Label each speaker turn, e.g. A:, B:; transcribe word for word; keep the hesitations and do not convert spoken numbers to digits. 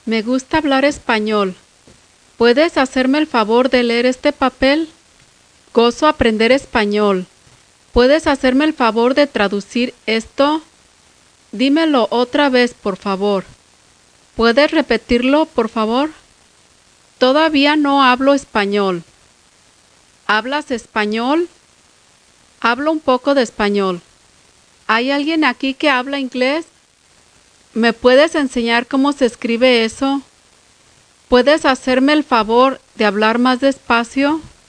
A: Me gusta hablar español. ¿Puedes hacerme el favor de leer este papel? Gozo aprender español. ¿Puedes hacerme el favor de traducir esto? Dímelo otra vez, por favor. ¿Puedes repetirlo, por favor? Todavía no hablo español. ¿Hablas español? Hablo un poco de español. ¿Hay alguien aquí que habla inglés? ¿Me puedes enseñar cómo se escribe eso? ¿Puedes hacerme el favor de hablar más despacio?